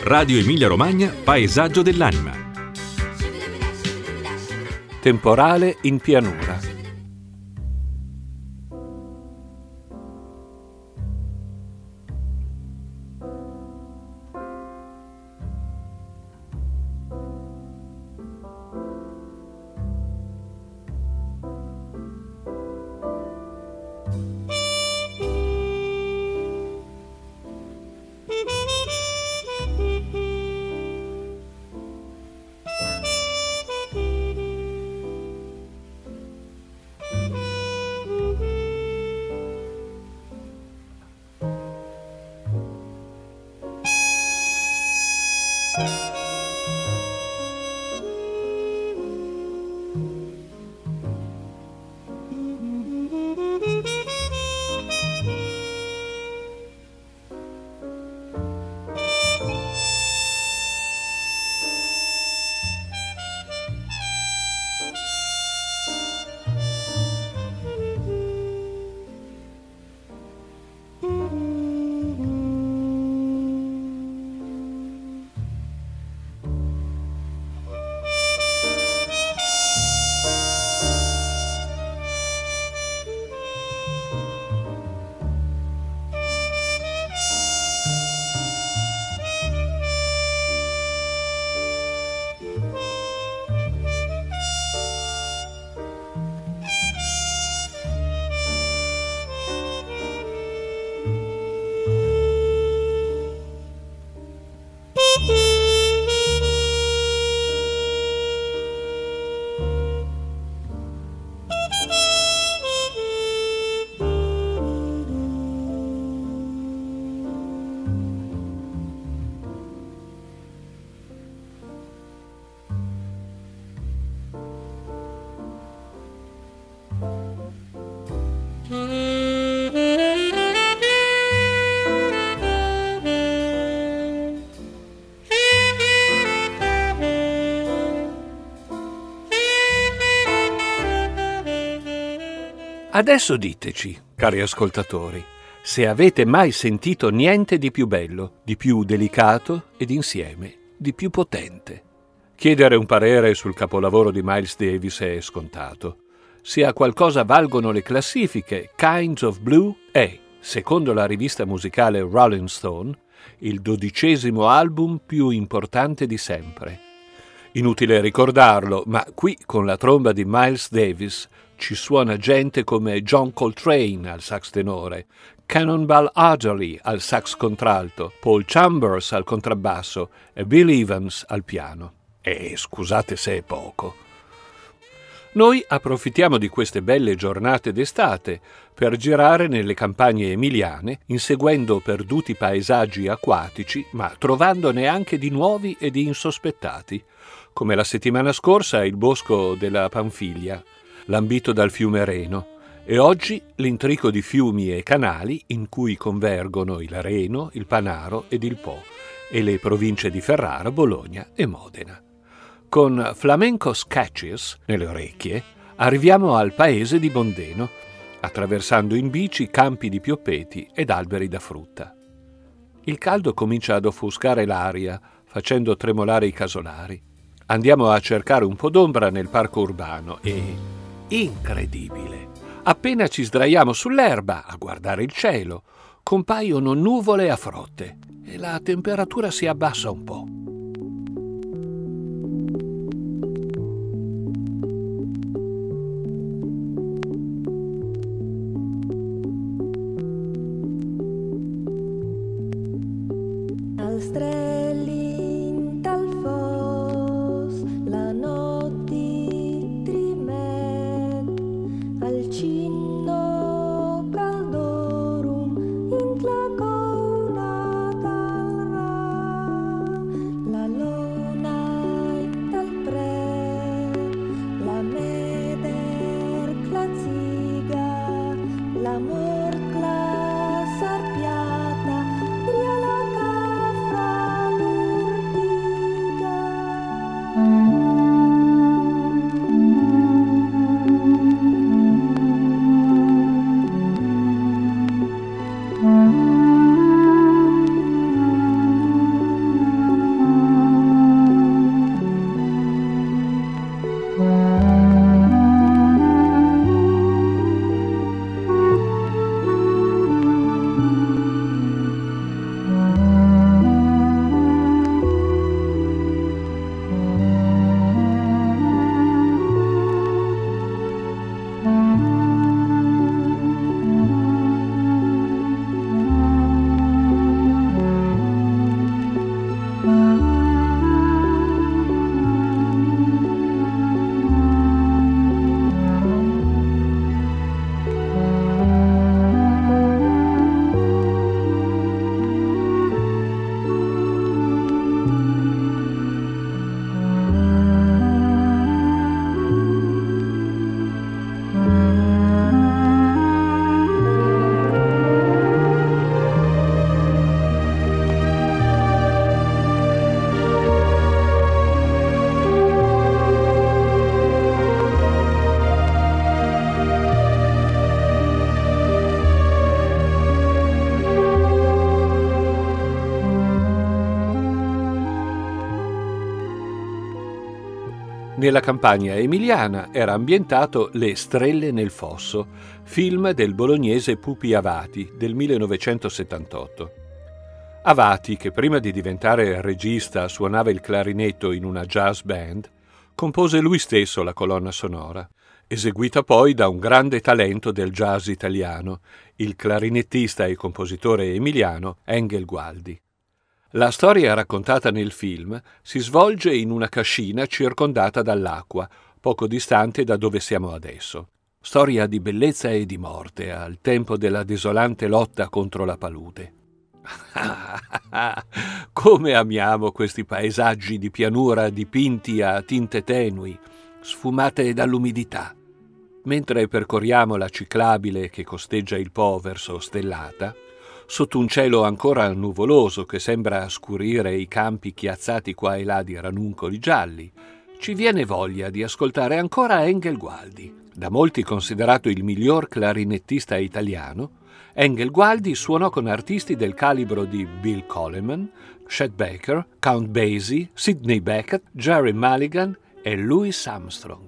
Radio Emilia Romagna, Paesaggio dell'anima. Temporale in pianura. Adesso diteci, cari ascoltatori, se avete mai sentito niente di più bello, di più delicato ed insieme di più potente. Chiedere un parere sul capolavoro di Miles Davis è scontato. Se a qualcosa valgono le classifiche, Kinds of Blue è, secondo la rivista musicale Rolling Stone, il 12° album più importante di sempre. Inutile ricordarlo, ma qui con la tromba di Miles Davis ci suona gente come John Coltrane al sax tenore, Cannonball Adderley al sax contralto, Paul Chambers al contrabbasso e Bill Evans al piano. E scusate se è poco. Noi approfittiamo di queste belle giornate d'estate per girare nelle campagne emiliane, inseguendo perduti paesaggi acquatici, ma trovandone anche di nuovi e di insospettati, come la settimana scorsa il bosco della Panfilia, lambito dal fiume Reno, e oggi l'intrico di fiumi e canali in cui convergono il Reno, il Panaro ed il Po, e le province di Ferrara, Bologna e Modena. Con Flamenco Sketches nelle orecchie arriviamo al paese di Bondeno, attraversando in bici campi di piopeti ed alberi da frutta. Il caldo comincia ad offuscare l'aria, facendo tremolare i casolari. Andiamo a cercare un po' d'ombra nel parco urbano e... incredibile! Appena ci sdraiamo sull'erba a guardare il cielo, compaiono nuvole a frotte e la temperatura si abbassa un po'. L'amor class arpiata, tria la cafra Nella campagna emiliana era ambientato Le Strelle nel Fosso, film del bolognese Pupi Avati del 1978. Avati, che prima di diventare regista suonava il clarinetto in una jazz band, compose lui stesso la colonna sonora, eseguita poi da un grande talento del jazz italiano, il clarinettista e compositore emiliano Engel Gualdi. La storia raccontata nel film si svolge in una cascina circondata dall'acqua, poco distante da dove siamo adesso. Storia di bellezza e di morte al tempo della desolante lotta contro la palude. Come amiamo questi paesaggi di pianura dipinti a tinte tenui, sfumate dall'umidità. Mentre percorriamo la ciclabile che costeggia il Po verso Stellata, sotto un cielo ancora nuvoloso che sembra scurire i campi chiazzati qua e là di ranuncoli gialli, ci viene voglia di ascoltare ancora Engel Gualdi. Da molti considerato il miglior clarinettista italiano, Engel Gualdi suonò con artisti del calibro di Bill Coleman, Chet Baker, Count Basie, Sidney Bechet, Jerry Mulligan e Louis Armstrong.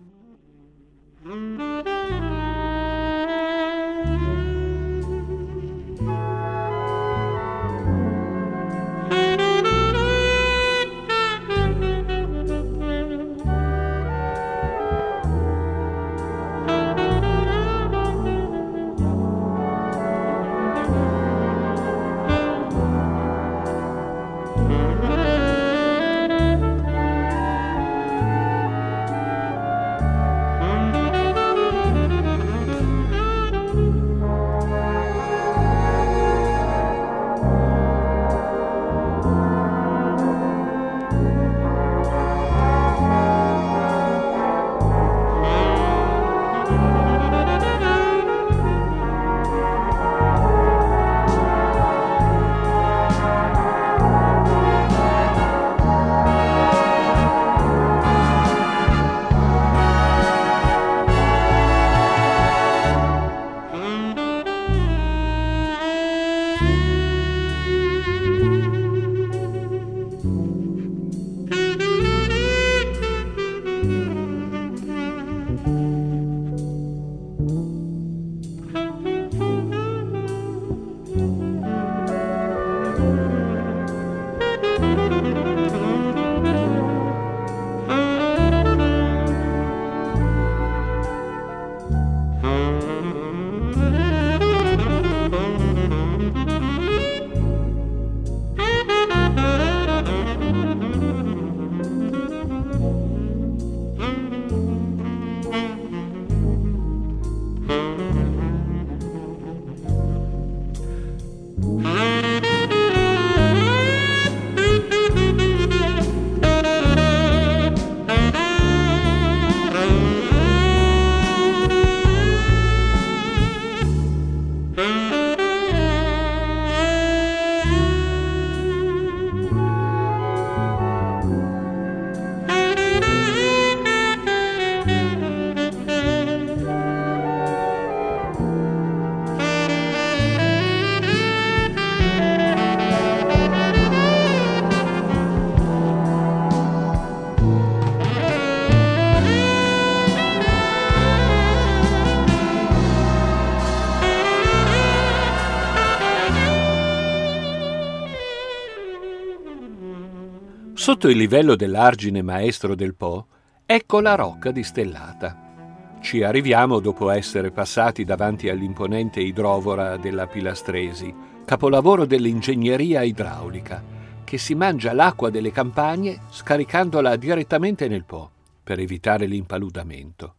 Sotto il livello dell'argine maestro del Po, ecco la rocca di Stellata. Ci arriviamo dopo essere passati davanti all'imponente idrovora della Pilastresi, capolavoro dell'ingegneria idraulica, che si mangia l'acqua delle campagne scaricandola direttamente nel Po, per evitare l'impaludamento.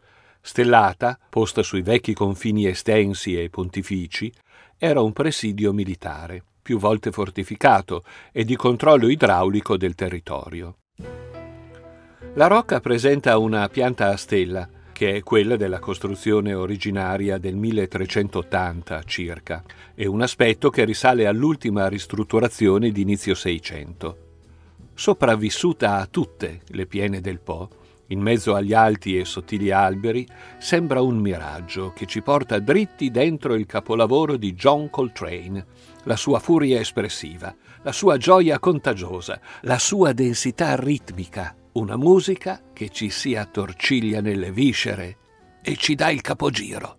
Stellata, posta sui vecchi confini estensi e pontifici, era un presidio militare, più volte fortificato e di controllo idraulico del territorio. La rocca presenta una pianta a stella, che è quella della costruzione originaria del 1380 circa, e un aspetto che risale all'ultima ristrutturazione di inizio Seicento. Sopravvissuta a tutte le piene del Po, in mezzo agli alti e sottili alberi, sembra un miraggio che ci porta dritti dentro il capolavoro di John Coltrane, la sua furia espressiva, la sua gioia contagiosa, la sua densità ritmica, una musica che ci si attorciglia nelle viscere e ci dà il capogiro.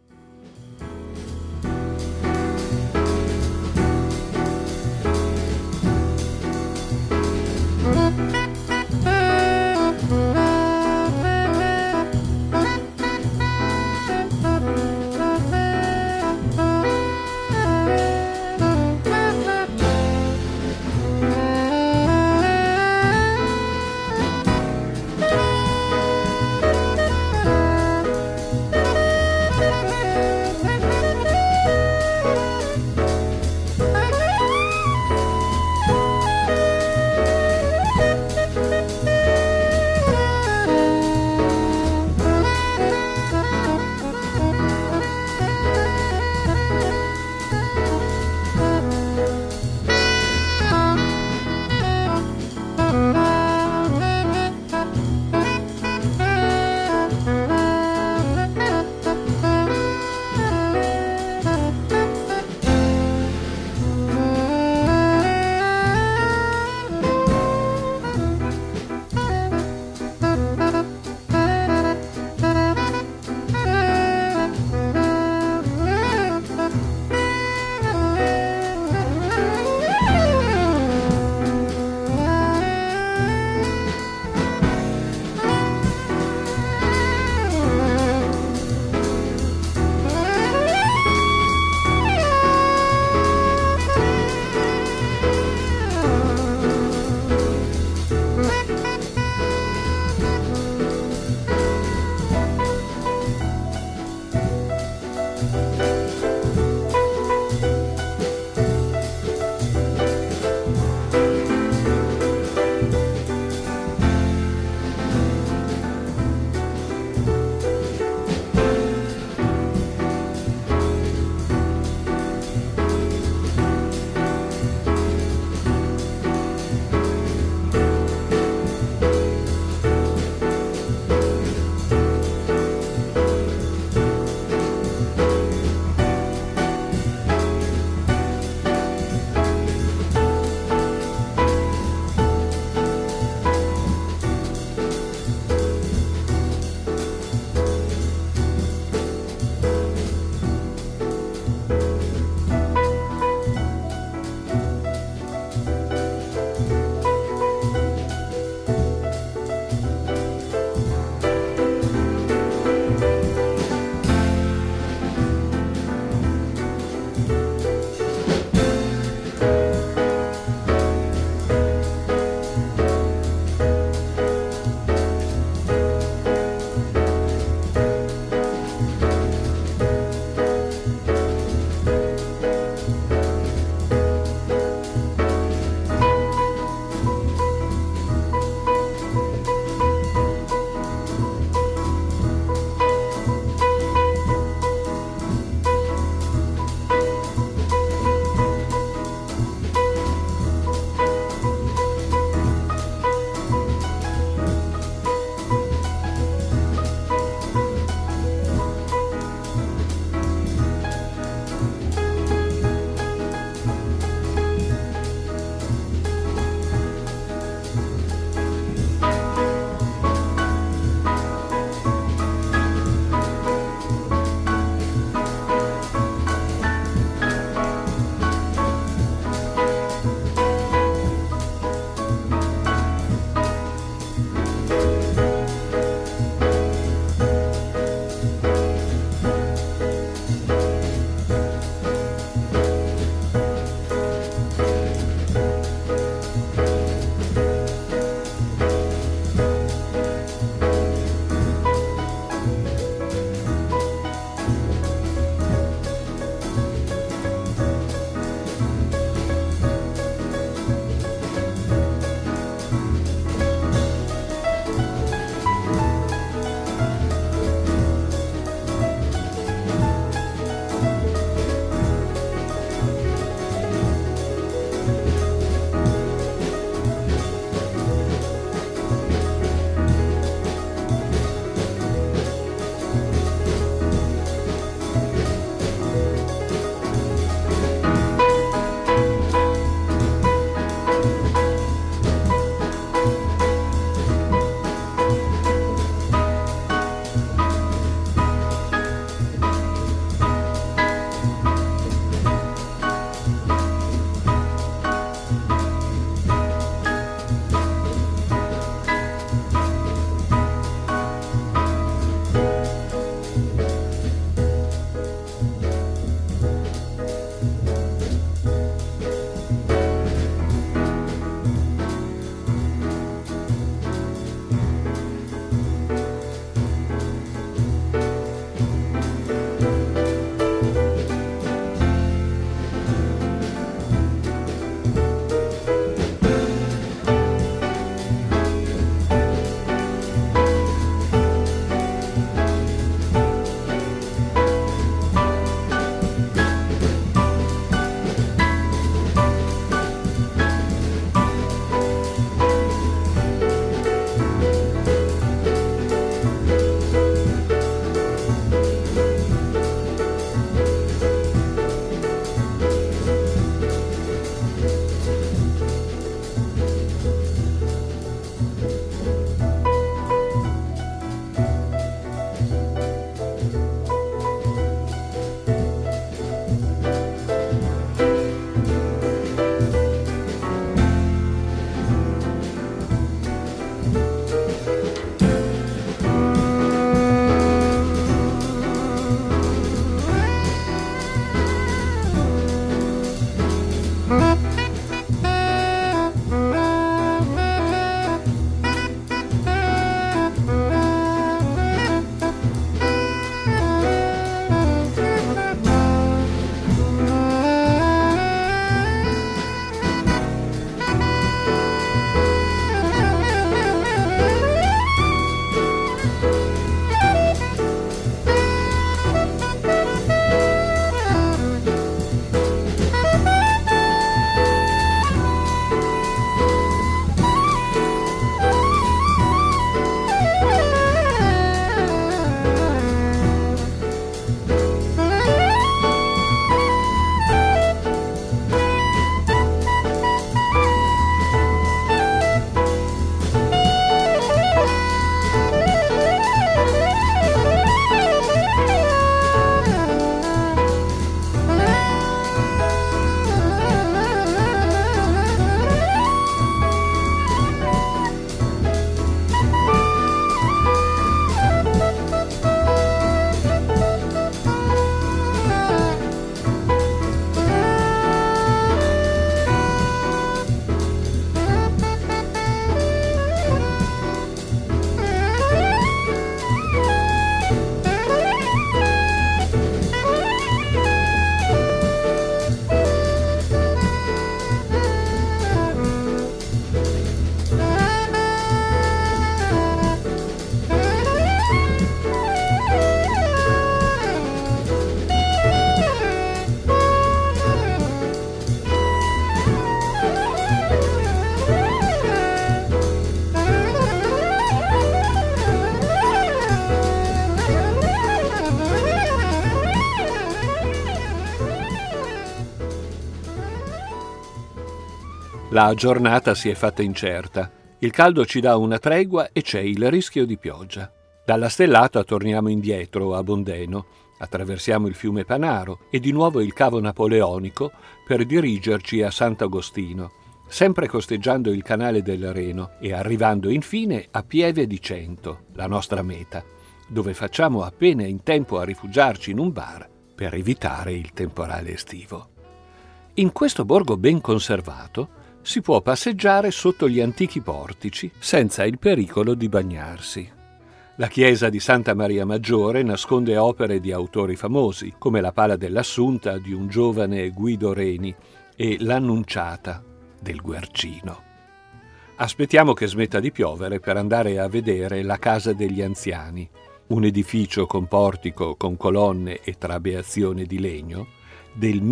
La giornata si è fatta incerta. Il caldo ci dà una tregua e c'è il rischio di pioggia. Dalla Stellata torniamo indietro a Bondeno, attraversiamo il fiume Panaro e di nuovo il cavo napoleonico per dirigerci a Sant'Agostino, sempre costeggiando il canale del Reno e arrivando infine a Pieve di Cento, la nostra meta, dove facciamo appena in tempo a rifugiarci in un bar per evitare il temporale estivo. In questo borgo ben conservato si può passeggiare sotto gli antichi portici senza il pericolo di bagnarsi. La chiesa di Santa Maria Maggiore nasconde opere di autori famosi, come la Pala dell'Assunta di un giovane Guido Reni e l'Annunciata del Guercino. Aspettiamo che smetta di piovere per andare a vedere la Casa degli Anziani, un edificio con portico, con colonne e trabeazione di legno del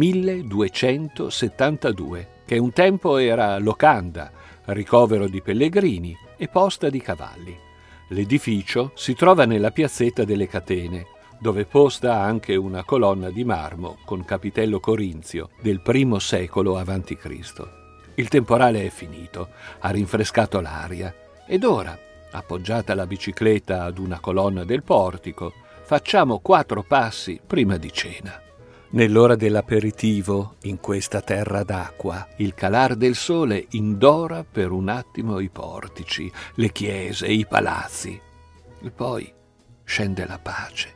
1272, che un tempo era locanda, ricovero di pellegrini e posta di cavalli. L'edificio si trova nella piazzetta delle Catene, dove posta anche una colonna di marmo con capitello corinzio del I secolo a.C. Il temporale è finito, ha rinfrescato l'aria ed ora, appoggiata la bicicletta ad una colonna del portico, facciamo 4 passi prima di cena. Nell'ora dell'aperitivo, in questa terra d'acqua, il calar del sole indora per un attimo i portici, le chiese, i palazzi. E poi scende la pace.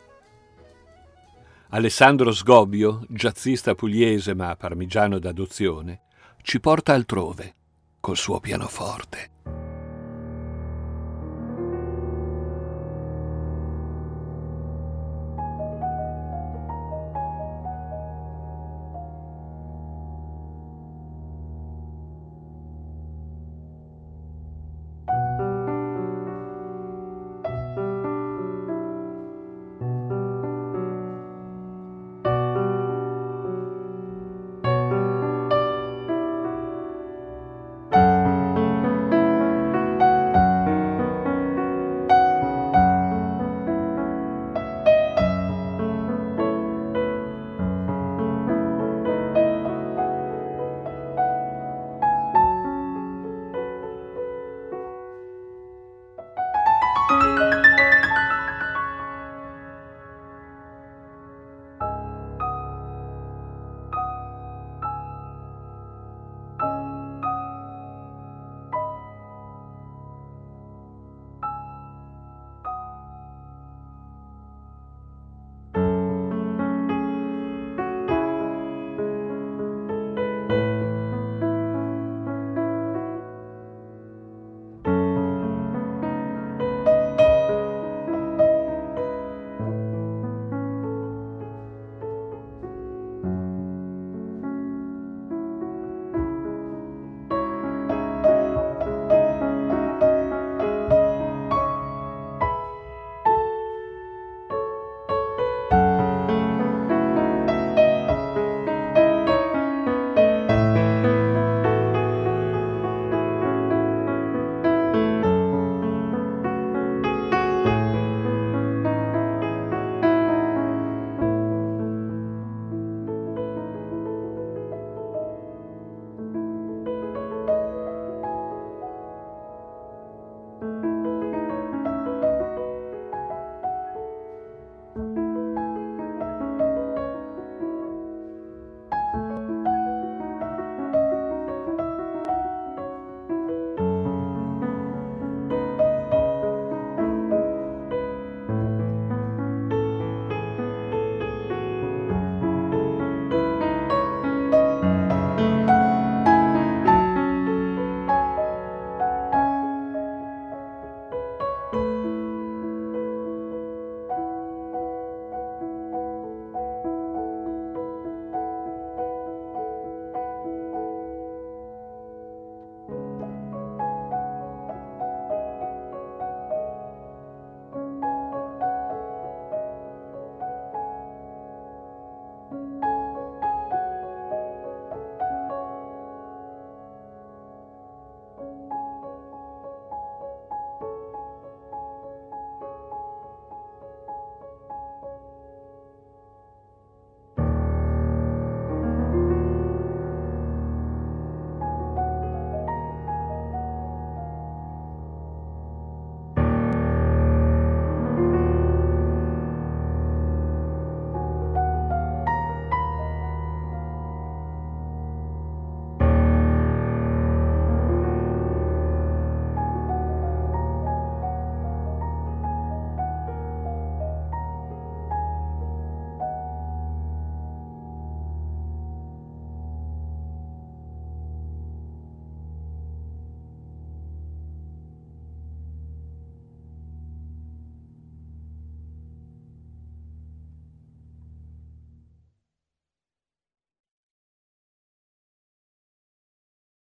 Alessandro Sgobbio, jazzista pugliese ma parmigiano d'adozione, ci porta altrove col suo pianoforte.